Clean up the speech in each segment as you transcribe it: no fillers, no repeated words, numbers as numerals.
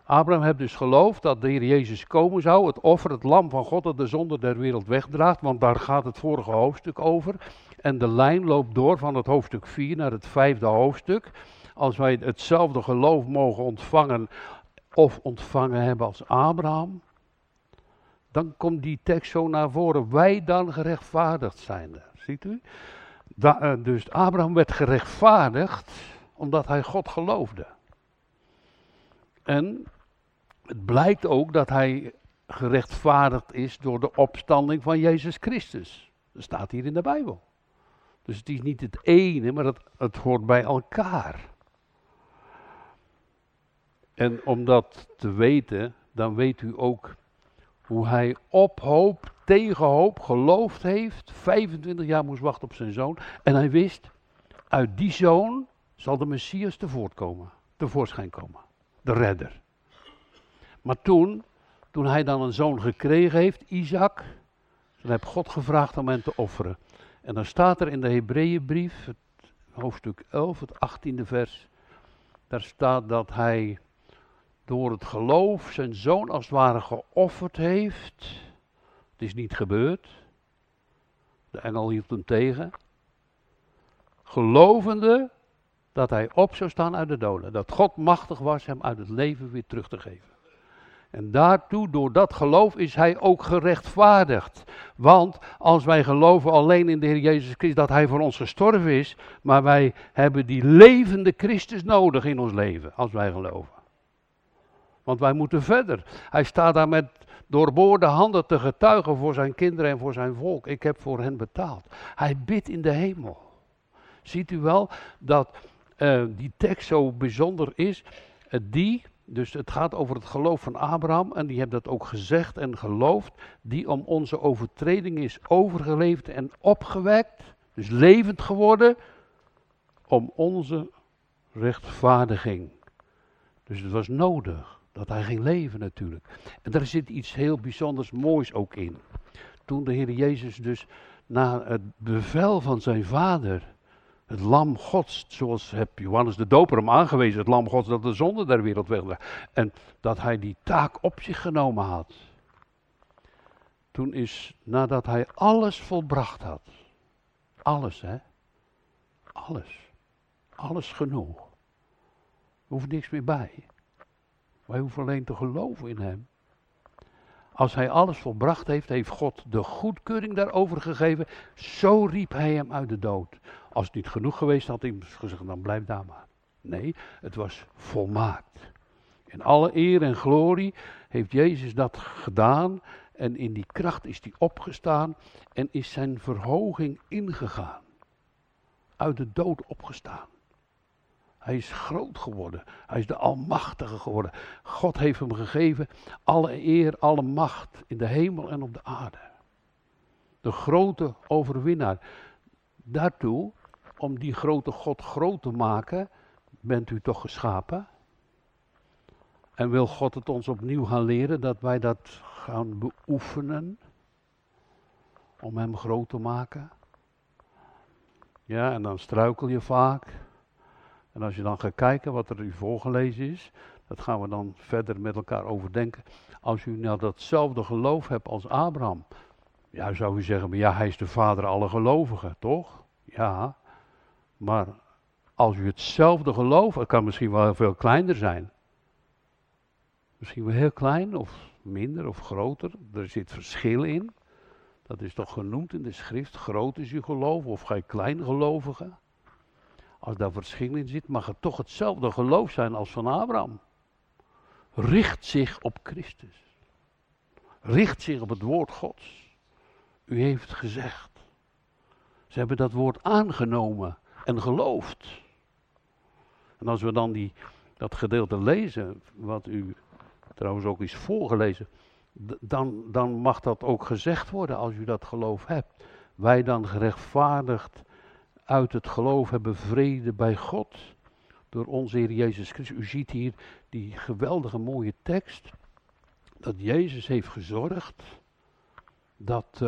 Abraham heeft dus geloofd dat de Heer Jezus komen zou, het offer, het lam van God dat de zonde der wereld wegdraagt, want daar gaat het vorige hoofdstuk over. En de lijn loopt door van het hoofdstuk 4 naar het 5e hoofdstuk. Als wij hetzelfde geloof mogen ontvangen of ontvangen hebben als Abraham, dan komt die tekst zo naar voren. Wij dan gerechtvaardigd zijn. Ziet u? Dus Abraham werd gerechtvaardigd omdat hij God geloofde. En het blijkt ook dat hij gerechtvaardigd is door de opstanding van Jezus Christus. Dat staat hier in de Bijbel. Dus het is niet het ene, maar het hoort bij elkaar. En om dat te weten, dan weet u ook hoe hij op hoop, tegen hoop geloofd heeft. 25 jaar moest wachten op zijn zoon. En hij wist, uit die zoon zal de Messias tevoorschijn komen. De redder. Maar toen hij dan een zoon gekregen heeft, Isaac, dan heeft God gevraagd om hem te offeren. En dan staat er in de Hebreeënbrief, het hoofdstuk 11, het 18e vers, daar staat dat hij door het geloof zijn zoon als het ware geofferd heeft. Het is niet gebeurd. De engel hield hem tegen. Gelovende dat hij op zou staan uit de doden. Dat God machtig was hem uit het leven weer terug te geven. En daartoe, door dat geloof, is hij ook gerechtvaardigd. Want als wij geloven alleen in de Heer Jezus Christus dat hij voor ons gestorven is, maar wij hebben die levende Christus nodig in ons leven, als wij geloven. Want wij moeten verder. Hij staat daar met doorboorde handen te getuigen voor zijn kinderen en voor zijn volk. Ik heb voor hen betaald. Hij bidt in de hemel. Ziet u wel dat die tekst zo bijzonder is? Dus het gaat over het geloof van Abraham. En die heeft dat ook gezegd en geloofd. Die om onze overtreding is overgeleverd en opgewekt. Dus levend geworden. Om onze rechtvaardiging. Dus het was nodig. Dat hij ging leven natuurlijk. En daar zit iets heel bijzonders moois ook in. Toen de Heer Jezus dus na het bevel van zijn vader, het lam Gods, zoals heb Johannes de Doper hem aangewezen, het lam Gods dat de zonde der wereld wegdraagt. En dat hij die taak op zich genomen had. Toen is, nadat hij alles volbracht had. Alles hè. Alles genoeg. Er hoeft niks meer bij. Wij hoeven alleen te geloven in hem. Als hij alles volbracht heeft, heeft God de goedkeuring daarover gegeven. Zo riep hij hem uit de dood. Als het niet genoeg geweest had hij gezegd, dan blijf daar maar. Nee, het was volmaakt. In alle eer en glorie heeft Jezus dat gedaan. En in die kracht is hij opgestaan en is zijn verhoging ingegaan. Uit de dood opgestaan. Hij is groot geworden. Hij is de Almachtige geworden. God heeft hem gegeven alle eer, alle macht in de hemel en op de aarde. De grote overwinnaar. Daartoe, om die grote God groot te maken, bent u toch geschapen? En wil God het ons opnieuw gaan leren, dat wij dat gaan beoefenen? Om hem groot te maken? Ja, en dan struikel je vaak. En als je dan gaat kijken wat er u voorgelezen is, dat gaan we dan verder met elkaar overdenken. Als u nou datzelfde geloof hebt als Abraham, ja, zou u zeggen, maar ja, hij is de vader aller gelovigen, toch? Ja, maar als u hetzelfde geloof, het kan misschien wel veel kleiner zijn. Misschien wel heel klein of minder of groter, er zit verschil in. Dat is toch genoemd in de schrift, groot is uw geloof of gij kleingelovige. Als daar verschil in zit, mag het toch hetzelfde geloof zijn als van Abraham. Richt zich op Christus. Richt zich op het woord Gods. U heeft gezegd. Ze hebben dat woord aangenomen en geloofd. En als we dan dat gedeelte lezen, wat u trouwens ook is voorgelezen, dan mag dat ook gezegd worden als u dat geloof hebt. Wij dan gerechtvaardigd uit het geloof hebben vrede bij God door onze Heer Jezus Christus. U ziet hier die geweldige mooie tekst, dat Jezus heeft gezorgd dat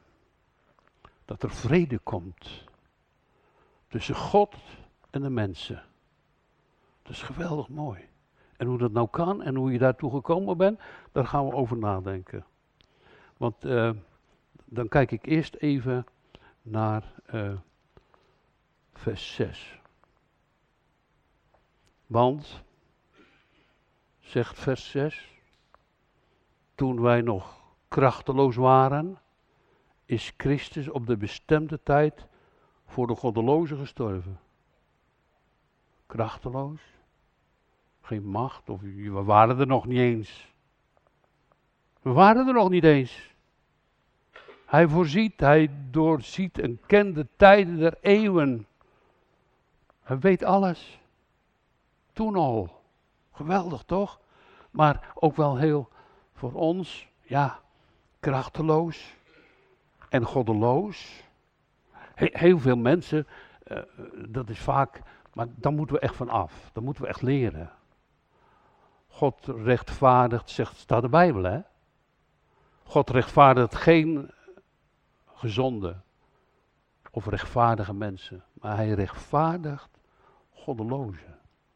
er vrede komt tussen God en de mensen. Dat is geweldig mooi. En hoe dat nou kan en hoe je daartoe gekomen bent, daar gaan we over nadenken. Want dan kijk ik eerst even naar vers 6. Want, zegt vers 6, toen wij nog krachteloos waren, is Christus op de bestemde tijd voor de goddelozen gestorven. Krachteloos, geen macht, of we waren er nog niet eens. We waren er nog niet eens. Hij voorziet, hij doorziet en kent de tijden der eeuwen. Hij weet alles. Toen al. Geweldig toch? Maar ook wel heel voor ons, ja, krachteloos en goddeloos. Heel veel mensen, dat is vaak, maar daar moeten we echt van af. Daar moeten we echt leren. God rechtvaardigt, staat de Bijbel, hè? God rechtvaardigt geen gezonde of rechtvaardige mensen, maar hij rechtvaardigt goddelozen.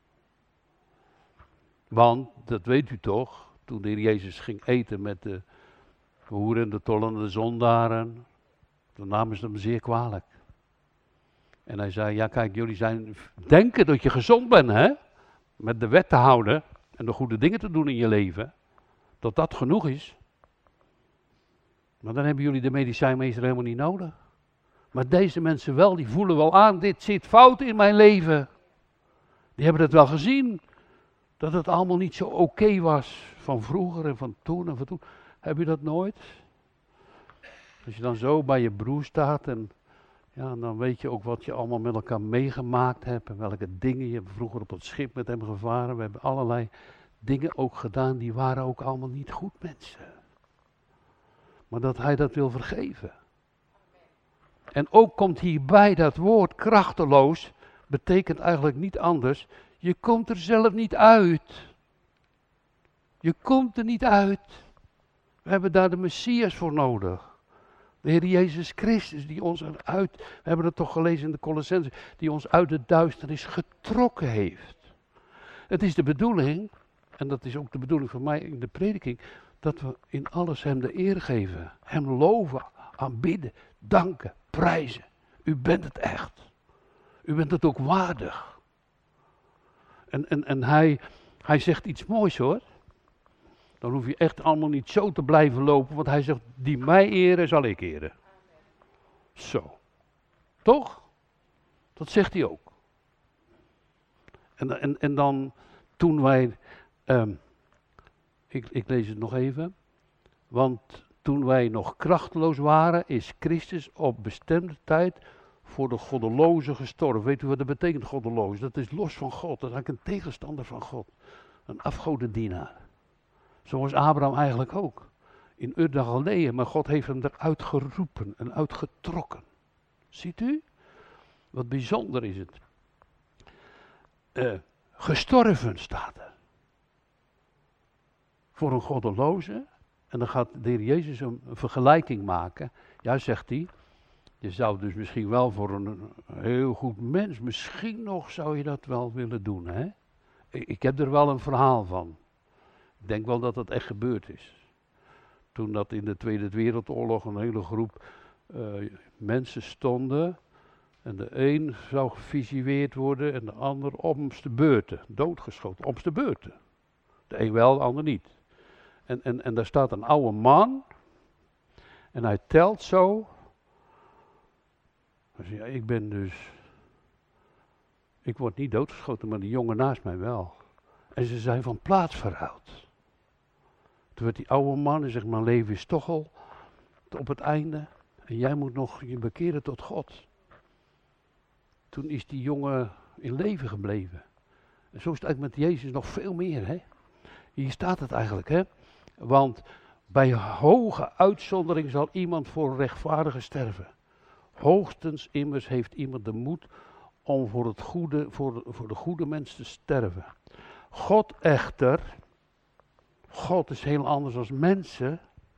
Want, dat weet u toch, toen de Heer Jezus ging eten met de hoeren, de tollende zondaren, toen namen ze hem zeer kwalijk. En hij zei, ja kijk, jullie denken dat je gezond bent, hè? Met de wet te houden en de goede dingen te doen in je leven, dat genoeg is. Maar dan hebben jullie de medicijnmeester helemaal niet nodig. Maar deze mensen wel, die voelen wel aan, dit zit fout in mijn leven. Die hebben het wel gezien, dat het allemaal niet zo oké was van vroeger en van toen en van toen. Heb je dat nooit? Als je dan zo bij je broer staat en ja, dan weet je ook wat je allemaal met elkaar meegemaakt hebt en welke dingen je vroeger op het schip met hem gevaren. We hebben allerlei dingen ook gedaan, die waren ook allemaal niet goed, mensen. Maar dat hij dat wil vergeven. En ook komt hierbij dat woord krachteloos, betekent eigenlijk niet anders. Je komt er zelf niet uit. Je komt er niet uit. We hebben daar de Messias voor nodig. De Heer Jezus Christus, die ons eruit, we hebben het toch gelezen in de Colossenzen, die ons uit de duisternis getrokken heeft. Het is de bedoeling, en dat is ook de bedoeling van mij in de prediking, dat we in alles hem de eer geven. Hem loven, aanbidden, danken, prijzen. U bent het echt. U bent het ook waardig. En hij zegt iets moois hoor. Dan hoef je echt allemaal niet zo te blijven lopen, want hij zegt, die mij eren, zal ik eren. Zo. Toch? Dat zegt hij ook. En dan, toen wij, ik lees het nog even, want toen wij nog krachteloos waren, is Christus op bestemde tijd voor de goddelozen gestorven. Weet u wat dat betekent, goddeloos? Dat is los van God, dat is eigenlijk een tegenstander van God. Een afgodendienaar. Zoals Abraham eigenlijk ook. In Ur de Galdeeën, maar God heeft hem eruit geroepen en uitgetrokken. Ziet u? Wat bijzonder is het. Gestorven staat er. Voor een goddeloze. En dan gaat de Heer Jezus een vergelijking maken. Ja, zegt hij. Je zou dus misschien wel voor een heel goed mens, misschien nog zou je dat wel willen doen. Hè? Ik heb er wel een verhaal van. Ik denk wel dat dat echt gebeurd is. Toen dat in de Tweede Wereldoorlog een hele groep mensen stonden. En de een zou gefusilleerd worden en de ander omste beurten. Doodgeschoten, omste beurten. De een wel, de ander niet. En daar staat een oude man. En hij telt zo. Hij zegt, ja, ik word niet doodgeschoten, maar die jongen naast mij wel. En ze zijn van plaats verruild. Toen werd die oude man en zegt, mijn leven is toch al op het einde. En jij moet nog je bekeren tot God. Toen is die jongen in leven gebleven. En zo is het eigenlijk met Jezus nog veel meer. Hè? Hier staat het eigenlijk. Hè? Want bij hoge uitzondering zal iemand voor rechtvaardige sterven. Hoogstens immers heeft iemand de moed om voor de goede mens te sterven. God echter, God is heel anders dan mensen,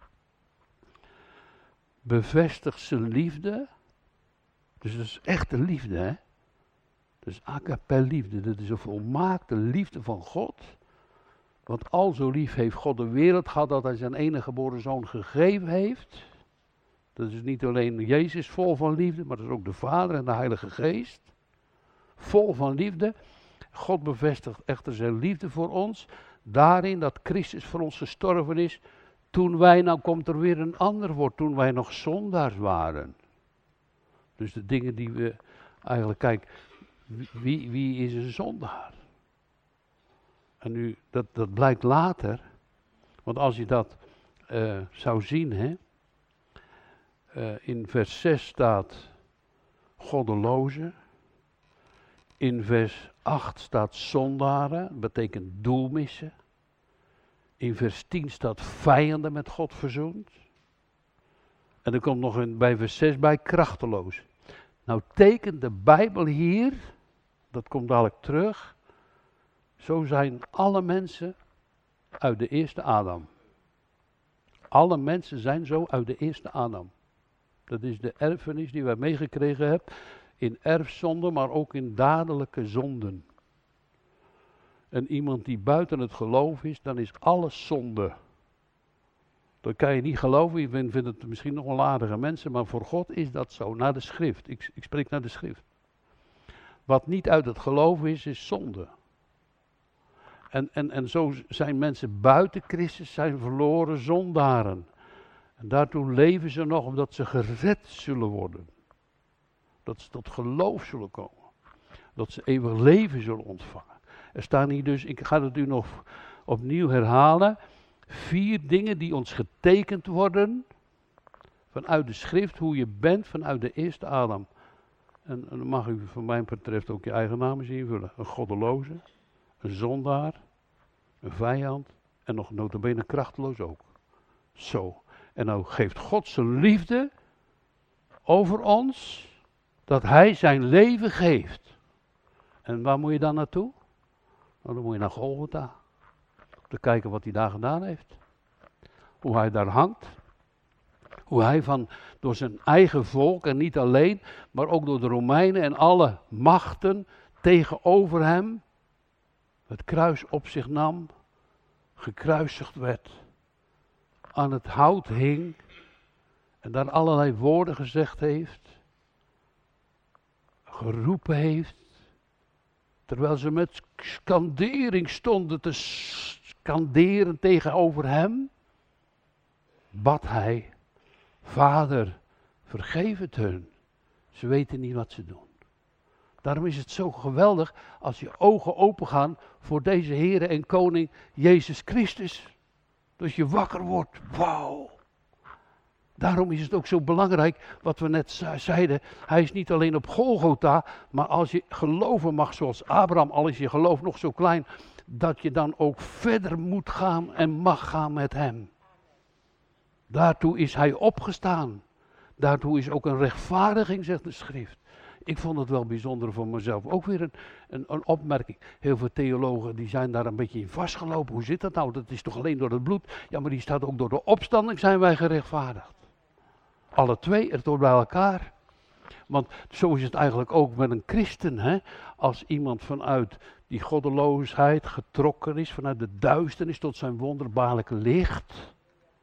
bevestigt zijn liefde. Dus dat is echte liefde, hè. Dus agape liefde, dat is een volmaakte liefde van God. Want al zo lief heeft God de wereld gehad dat hij zijn enige geboren zoon gegeven heeft. Dat is niet alleen Jezus vol van liefde, maar dat is ook de Vader en de Heilige Geest. Vol van liefde. God bevestigt echter zijn liefde voor ons. Daarin dat Christus voor ons gestorven is. Toen wij, nou komt er weer een ander woord, toen wij nog zondaars waren. Dus de dingen die we eigenlijk, kijk, wie is een zondaar? En nu, dat blijkt later. Want als je dat zou zien, hè. In vers 6 staat goddeloze. In vers 8 staat zondaren, dat betekent doelmissen. In vers 10 staat vijanden met God verzoend. En er komt nog bij vers 6 bij krachteloos. Nou tekent de Bijbel hier, dat komt dadelijk terug, zo zijn alle mensen uit de eerste Adam. Alle mensen zijn zo uit de eerste Adam. Dat is de erfenis die wij meegekregen hebben in erfzonde, maar ook in dadelijke zonden. En iemand die buiten het geloof is, dan is alles zonde. Dat kan je niet geloven, je vindt het misschien nog wel aardige mensen, maar voor God is dat zo, naar de schrift. Ik spreek naar de schrift. Wat niet uit het geloof is zonde. En zo zijn mensen buiten Christus, zijn verloren zondaren. En daartoe leven ze nog omdat ze gered zullen worden. Dat ze tot geloof zullen komen. Dat ze eeuwig leven zullen ontvangen. Er staan hier dus, ik ga het u nog opnieuw herhalen, 4 dingen die ons getekend worden vanuit de schrift, hoe je bent vanuit de eerste Adam. En dan mag u van mij betreft ook je eigen naam eens invullen. Een goddeloze, een zondaar, een vijand en nog nota bene krachteloos ook. Zo. En nou geeft God zijn liefde over ons, dat hij zijn leven geeft. En waar moet je dan naartoe? Nou, dan moet je naar Golgotha. Om te kijken wat hij daar gedaan heeft. Hoe hij daar hangt. Hoe hij door zijn eigen volk, en niet alleen, maar ook door de Romeinen en alle machten tegenover hem, het kruis op zich nam, gekruisigd werd, aan het hout hing en daar allerlei woorden gezegd heeft, geroepen heeft, terwijl ze met skandering stonden te skanderen tegenover hem, bad hij: Vader, vergeef het hun. Ze weten niet wat ze doen. Daarom is het zo geweldig als je ogen opengaan voor deze Heere en Koning Jezus Christus. Dat je wakker wordt. Wauw. Daarom is het ook zo belangrijk wat we net zeiden. Hij is niet alleen op Golgotha, maar als je geloven mag zoals Abraham, al is je geloof nog zo klein, dat je dan ook verder moet gaan en mag gaan met hem. Daartoe is hij opgestaan. Daartoe is ook een rechtvaardiging, zegt de schrift. Ik vond het wel bijzonder voor mezelf. Ook weer een opmerking. Heel veel theologen die zijn daar een beetje in vastgelopen. Hoe zit dat nou? Dat is toch alleen door het bloed? Ja, maar die staat ook door de opstanding zijn wij gerechtvaardigd. Alle twee er door bij elkaar. Want zo is het eigenlijk ook met een christen. Hè? Als iemand vanuit die goddeloosheid getrokken is, vanuit de duisternis tot zijn wonderbaarlijke licht,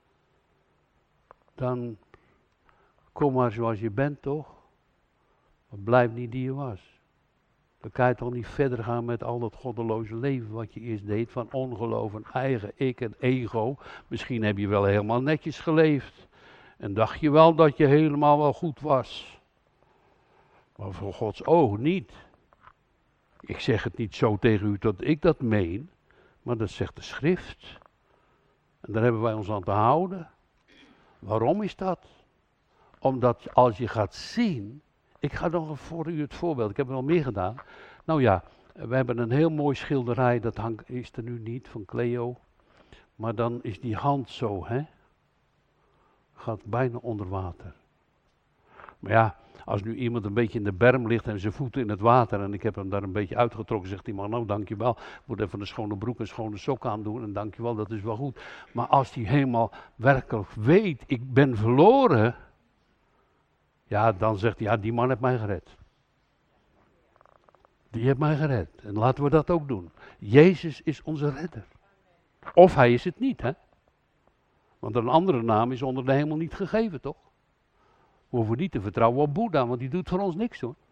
dan kom maar zoals je bent, toch? Maar blijf niet die je was. Dan kan je toch niet verder gaan met al dat goddeloze leven wat je eerst deed, van ongeloof en eigen ik en ego. Misschien heb je wel helemaal netjes geleefd. En dacht je wel dat je helemaal wel goed was. Maar voor Gods oog niet. Ik zeg het niet zo tegen u dat ik dat meen, maar dat zegt de schrift. En daar hebben wij ons aan te houden. Waarom is dat? Omdat als je gaat zien, ik ga nog voor u het voorbeeld, ik heb er wel meer gedaan. Nou ja, we hebben een heel mooi schilderij, dat is er nu niet, van Cleo. Maar dan is die hand zo, hè. Gaat bijna onder water. Maar ja, als nu iemand een beetje in de berm ligt en zijn voeten in het water en ik heb hem daar een beetje uitgetrokken, zegt die man, nou dankjewel, ik moet even een schone broek en schone sok aandoen en dankjewel, dat is wel goed. Maar als hij helemaal werkelijk weet, ik ben verloren, ja, dan zegt hij, ja, die man heeft mij gered. Die heeft mij gered. En laten we dat ook doen. Jezus is onze redder. Of hij is het niet, hè. Want een andere naam is onder de hemel niet gegeven, toch? We hoeven niet te vertrouwen op Boeddha, want die doet voor ons niks, hoor.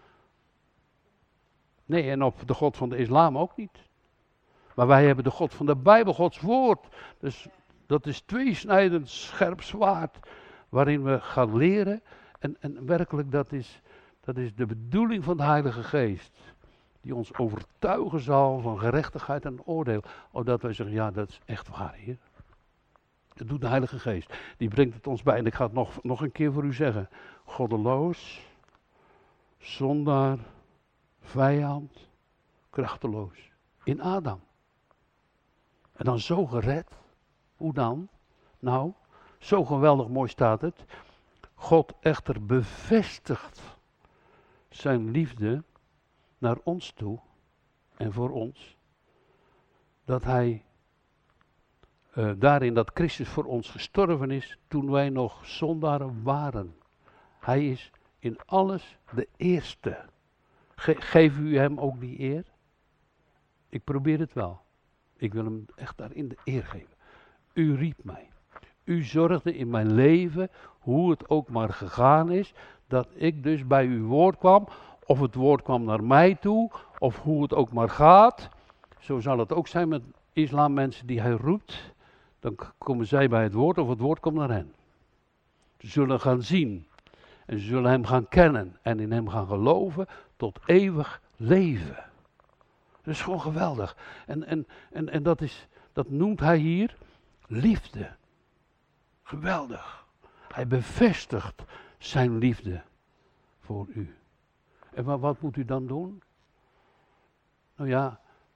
Nee, en op de God van de islam ook niet. Maar wij hebben de God van de Bijbel, Gods woord. Dus dat is tweesnijdend scherp zwaard, waarin we gaan leren. En werkelijk, dat is de bedoeling van de Heilige Geest. Die ons overtuigen zal van gerechtigheid en oordeel. Opdat wij zeggen, ja, dat is echt waar, Heer. Dat doet de Heilige Geest. Die brengt het ons bij. En ik ga het nog een keer voor u zeggen. Goddeloos, zondaar, vijand, krachteloos. In Adam. En dan zo gered. Hoe dan? Nou, zo geweldig mooi staat het. God echter bevestigt zijn liefde naar ons toe en voor ons. Dat hij daarin dat Christus voor ons gestorven is toen wij nog zondaren waren. Hij is in alles de eerste. Geef u hem ook die eer? Ik probeer het wel. Ik wil hem echt daarin de eer geven. U riep mij. U zorgde in mijn leven, hoe het ook maar gegaan is, dat ik dus bij uw woord kwam. Of het woord kwam naar mij toe, of hoe het ook maar gaat. Zo zal het ook zijn met islammensen die hij roept. Dan komen zij bij het woord, of het woord komt naar hen. Ze zullen gaan zien. En ze zullen hem gaan kennen. En in hem gaan geloven tot eeuwig leven. Dat is gewoon geweldig. En dat noemt hij hier liefde. Geweldig. Hij bevestigt zijn liefde voor u. En wat moet u dan doen? Nou ja,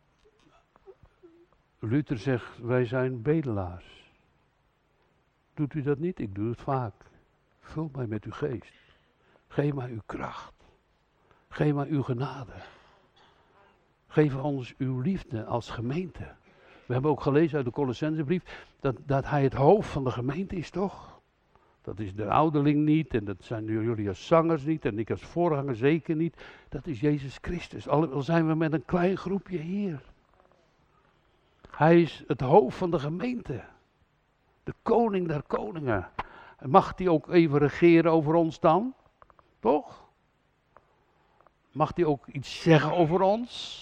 Luther zegt, wij zijn bedelaars. Doet u dat niet? Ik doe het vaak. Vul mij met uw geest. Geef mij uw kracht. Geef mij uw genade. Geef ons uw liefde als gemeente. We hebben ook gelezen uit de Colossensebrief dat hij het hoofd van de gemeente is, toch? Dat is de ouderling niet en dat zijn jullie als zangers niet en ik als voorganger zeker niet. Dat is Jezus Christus. Al zijn we met een klein groepje hier. Hij is het hoofd van de gemeente. De koning der koningen. Mag hij ook even regeren over ons dan? Toch? Mag hij ook iets zeggen over ons?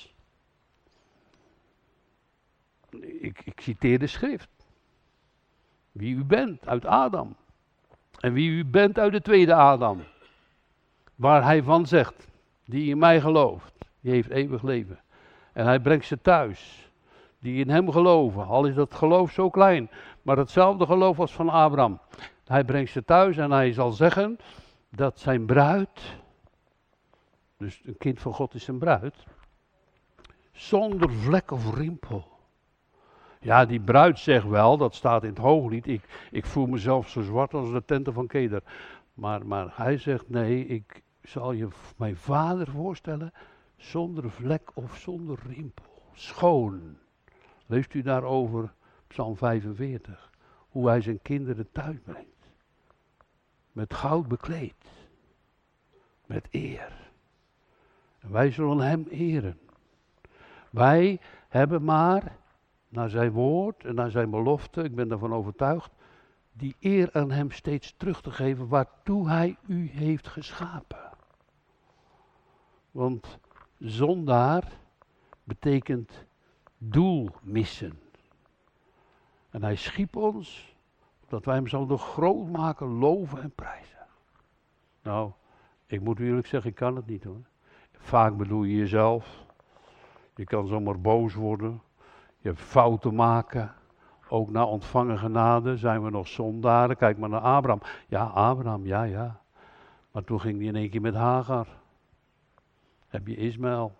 Ik citeer de schrift. Wie u bent uit Adam. En wie u bent uit de tweede Adam. Waar hij van zegt, die in mij gelooft, die heeft eeuwig leven. En hij brengt ze thuis, die in hem geloven. Al is dat geloof zo klein, maar hetzelfde geloof als van Abraham. Hij brengt ze thuis en hij zal zeggen dat zijn bruid, dus een kind van God is zijn bruid, zonder vlek of rimpel. Ja, die bruid zegt wel, dat staat in het Hooglied, ik voel mezelf zo zwart als de tenten van Keder. Maar hij zegt, nee, ik zal je mijn vader voorstellen, zonder vlek of zonder rimpel. Schoon. Leest u daarover, Psalm 45, hoe hij zijn kinderen thuis brengt. Met goud bekleed. Met eer. En wij zullen hem eren. Wij hebben maar, naar zijn woord en naar zijn belofte, ik ben daarvan overtuigd, die eer aan hem steeds terug te geven waartoe hij u heeft geschapen. Want zondaar betekent doel missen. En hij schiep ons, dat wij hem zouden groot maken, loven en prijzen. Nou, ik moet u eerlijk zeggen, ik kan het niet hoor. Vaak bedoel je jezelf. Je kan zomaar boos worden. Je hebt fouten maken. Ook na ontvangen genade zijn we nog zondaren. Kijk maar naar Abraham. Ja, Abraham, ja. Maar toen ging hij in één keer met Hagar. Heb je Ismaël.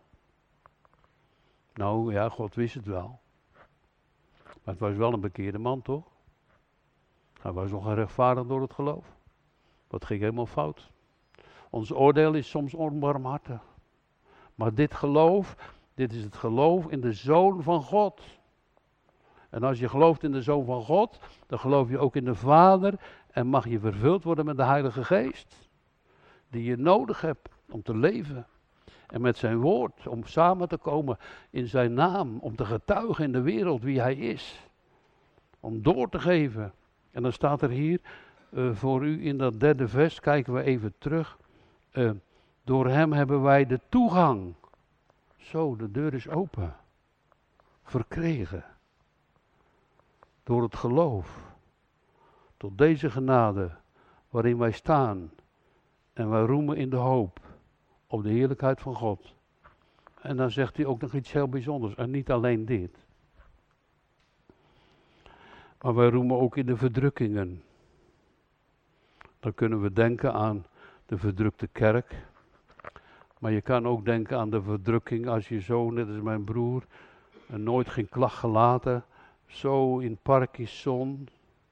Nou ja, God wist het wel. Maar het was wel een bekeerde man, toch? Hij was nog gerechtvaardigd door het geloof. Dat ging helemaal fout. Ons oordeel is soms onbarmhartig. Maar dit is het geloof in de Zoon van God. En als je gelooft in de Zoon van God, dan geloof je ook in de Vader en mag je vervuld worden met de Heilige Geest. Die je nodig hebt om te leven. en met zijn woord, om samen te komen in zijn naam, om te getuigen in de wereld wie hij is, om door te geven. En dan staat er hier voor u in dat 3e vers, kijken we even terug, door hem hebben wij de toegang. Zo, de deur is open, verkregen, door het geloof, tot deze genade waarin wij staan en wij roemen in de hoop op de heerlijkheid van God. En dan zegt hij ook nog iets heel bijzonders, en niet alleen dit. Maar wij roemen ook in de verdrukkingen. Dan kunnen we denken aan de verdrukte kerk. Maar je kan ook denken aan de verdrukking als je zo, net als mijn broer, en nooit geen klacht gelaten, zo in Parkinson.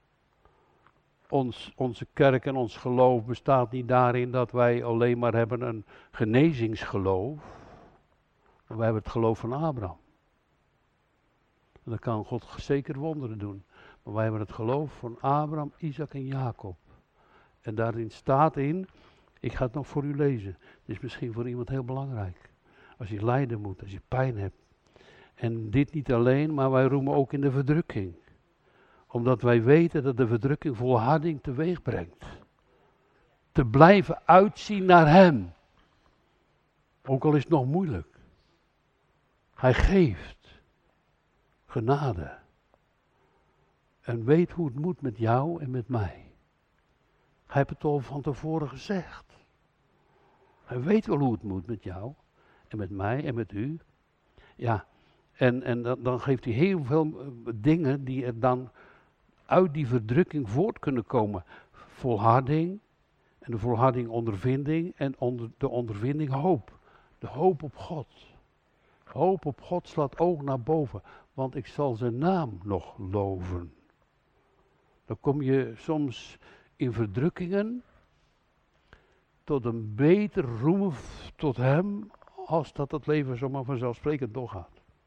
Onze kerk en ons geloof bestaat niet daarin dat wij alleen maar hebben een genezingsgeloof. Maar wij hebben het geloof van Abraham. En dan kan God zeker wonderen doen. Maar wij hebben het geloof van Abraham, Isaac en Jacob. En daarin staat in, ik ga het nog voor u lezen. Het is misschien voor iemand heel belangrijk. Als je lijden moet, als je pijn hebt. En dit niet alleen, maar wij roemen ook in de verdrukking. Omdat wij weten dat de verdrukking volharding teweeg brengt. Te blijven uitzien naar hem. Ook al is het nog moeilijk. Hij geeft genade. En weet hoe het moet met jou en met mij. Hij heeft het al van tevoren gezegd. Hij weet wel hoe het moet met jou en met mij en met u. Ja, en dan geeft hij heel veel dingen die er dan uit die verdrukking voort kunnen komen. Volharding, en de volharding ondervinding en de ondervinding hoop. De hoop op God. Hoop op God slaat oog naar boven, want ik zal zijn naam nog loven. Dan kom je soms in verdrukkingen tot een beter roemen tot hem, als dat het leven zomaar vanzelfsprekend doorgaat.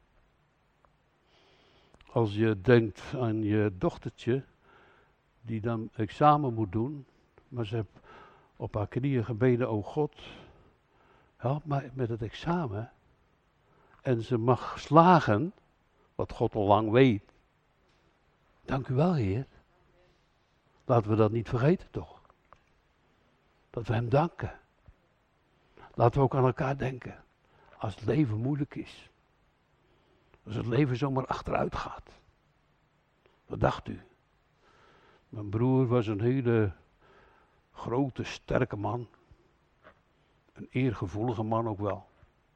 Als je denkt aan je dochtertje, die dan examen moet doen, maar ze heeft op haar knieën gebeden, o God, help mij met het examen. En ze mag slagen, wat God al lang weet. Dank u wel, Heer. Laten we dat niet vergeten, toch? Dat we hem danken. Laten we ook aan elkaar denken. Als het leven moeilijk is. Als het leven zomaar achteruit gaat. Wat dacht u? Mijn broer was een hele grote, sterke man. Een eergevoelige man ook wel.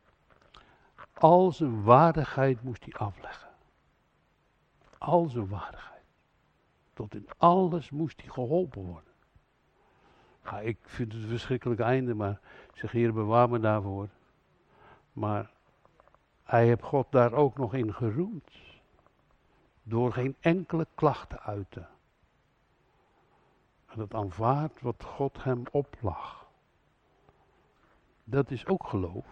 Al zijn waardigheid moest hij afleggen. Al zijn waardigheid. Tot in alles moest hij geholpen worden. Nou, ik vind het een verschrikkelijk einde, maar ik zeg, Heer, bewaar me daarvoor. Maar hij heeft God daar ook nog in geroemd. Door geen enkele klacht te uiten. En het aanvaardt wat God hem oplag. Dat is ook geloof.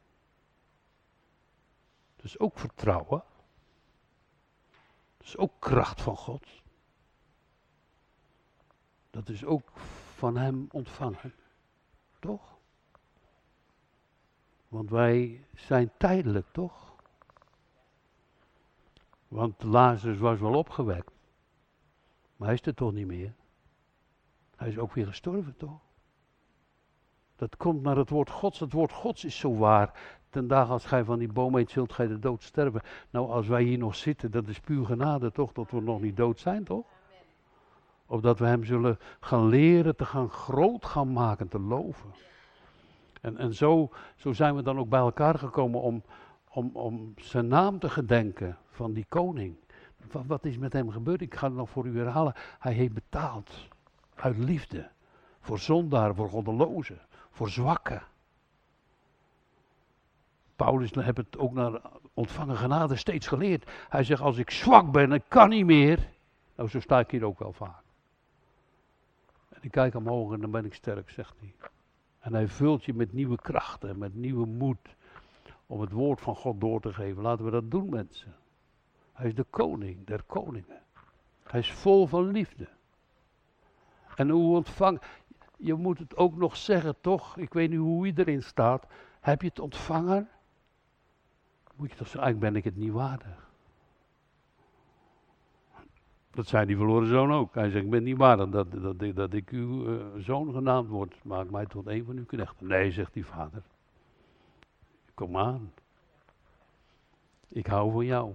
Dat is ook vertrouwen. Dat is ook kracht van God. Dat is ook van hem ontvangen. Toch? Want wij zijn tijdelijk, toch? Want Lazarus was wel opgewekt. Maar hij is er toch niet meer. Hij is ook weer gestorven, toch? Dat komt naar het woord Gods. Het woord Gods is zo waar. Ten dagen als gij van die boom eet, zult gij de dood sterven. Nou, als wij hier nog zitten, dat is puur genade, toch? Dat we nog niet dood zijn, toch? Of dat we hem zullen gaan leren, te gaan groot gaan maken, te loven. En zo zijn we dan ook bij elkaar gekomen om zijn naam te gedenken van die koning. Wat is met hem gebeurd? Ik ga het nog voor u herhalen. Hij heeft betaald. Uit liefde. Voor zondaren, voor goddelozen. Voor zwakken. Paulus heeft het ook naar ontvangen genade steeds geleerd. Hij zegt, als ik zwak ben, ik kan niet meer. Nou, zo sta ik hier ook wel vaak. En ik kijk omhoog en dan ben ik sterk, zegt hij. En hij vult je met nieuwe krachten, met nieuwe moed. Om het woord van God door te geven. Laten we dat doen, mensen. Hij is de koning der koningen. Hij is vol van liefde. En hoe ontvangt. Je moet het ook nog zeggen, toch? Ik weet niet hoe u erin staat. Heb je het ontvangen? Moet je toch zeggen, eigenlijk ben ik het niet waardig. Dat zei die verloren zoon ook. Hij zegt, ik ben niet waardig dat ik uw zoon genaamd word. Maak mij tot een van uw knechten. Nee, zegt die vader. Kom aan. Ik hou van jou.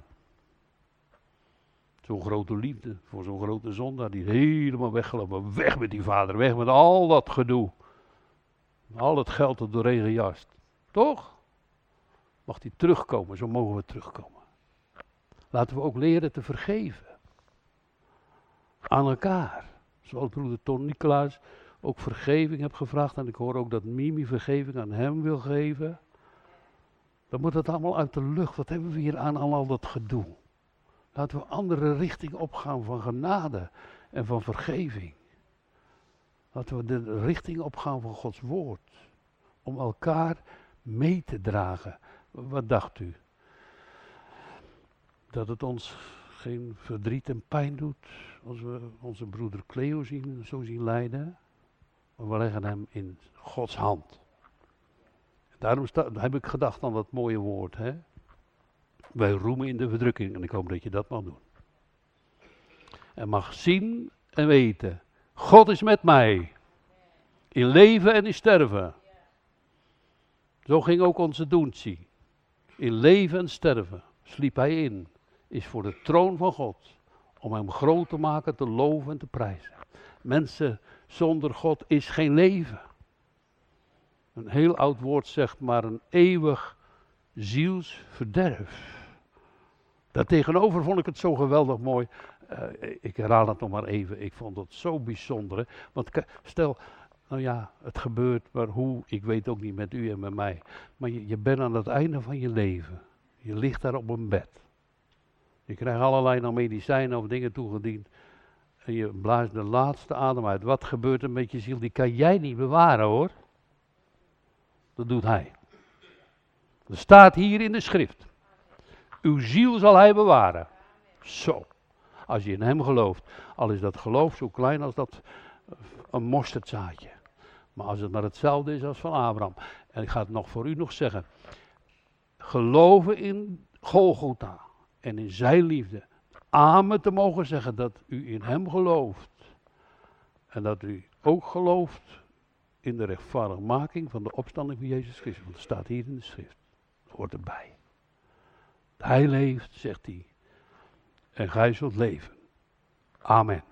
Zo'n grote liefde voor zo'n grote zondaar die helemaal weggelopen. Weg met die vader, weg met al dat gedoe. Al het geld dat doorheen gejast. Toch? Mag hij terugkomen, zo mogen we terugkomen. Laten we ook leren te vergeven. Aan elkaar. Zoals broeder Ton Nicolaas ook vergeving heeft gevraagd. En ik hoor ook dat Mimi vergeving aan hem wil geven. Dan moet het allemaal uit de lucht. Wat hebben we hier aan al dat gedoe? Laten we andere richting opgaan van genade en van vergeving. Laten we de richting opgaan van Gods woord. Om elkaar mee te dragen. Wat dacht u? Dat het ons geen verdriet en pijn doet als we onze broeder Cleo zo zien lijden. Maar we leggen hem in Gods hand. Daarom heb ik gedacht aan dat mooie woord. Hè? Wij roemen in de verdrukking en ik hoop dat je dat mag doen. En mag zien en weten. God is met mij. In leven en in sterven. Zo ging ook onze Doentsie. In leven en sterven sliep hij in. Is voor de troon van God. Om hem groot te maken, te loven en te prijzen. Mensen, zonder God is geen leven. Een heel oud woord zegt maar een eeuwig zielsverderf. Daartegenover vond ik het zo geweldig mooi. Ik herhaal het nog maar even. Ik vond het zo bijzonder. Hè? Want stel, nou ja, het gebeurt, maar hoe, ik weet ook niet met u en met mij. Maar je bent aan het einde van je leven. Je ligt daar op een bed. Je krijgt allerlei nou medicijnen of dingen toegediend. En je blaast de laatste adem uit. Wat gebeurt er met je ziel? Die kan jij niet bewaren hoor. Dat doet hij. Er staat hier in de schrift. Uw ziel zal hij bewaren. Zo. Als je in hem gelooft. Al is dat geloof zo klein als dat een mosterdzaadje. Maar als het maar hetzelfde is als van Abraham. En ik ga het nog voor u nog zeggen. Geloven in Golgotha. En in zijn liefde. Amen te mogen zeggen dat u in hem gelooft. En dat u ook gelooft in de rechtvaardigmaking van de opstanding van Jezus Christus. Want het staat hier in de schrift. Het hoort erbij. Hij leeft, zegt hij. En gij zult leven. Amen.